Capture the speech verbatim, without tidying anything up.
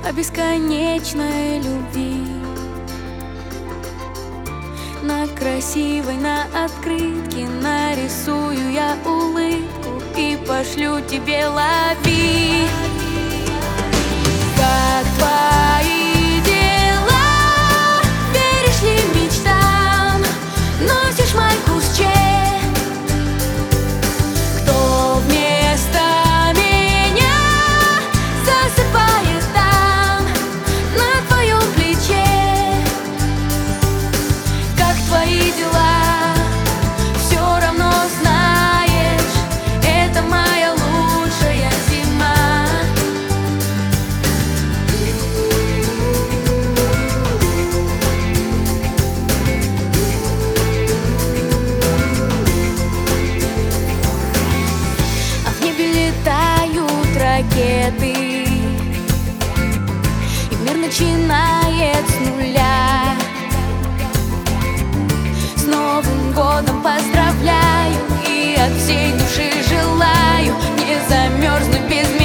о бесконечной любви. На красивой, на открытке нарисую я улыбку и пошлю тебе, лови. Как твои дела? Веришь ли мечтам? Носишь майку с Че? Кто вместо меня засыпает там, на твоем плече? Как твои дела? Все равно знаешь, это моя лучшая зима. А в небе летают ракеты, и мир начинает с нуля. С Новым годом поздравляю и от всей души желаю не замерзнуть без меня.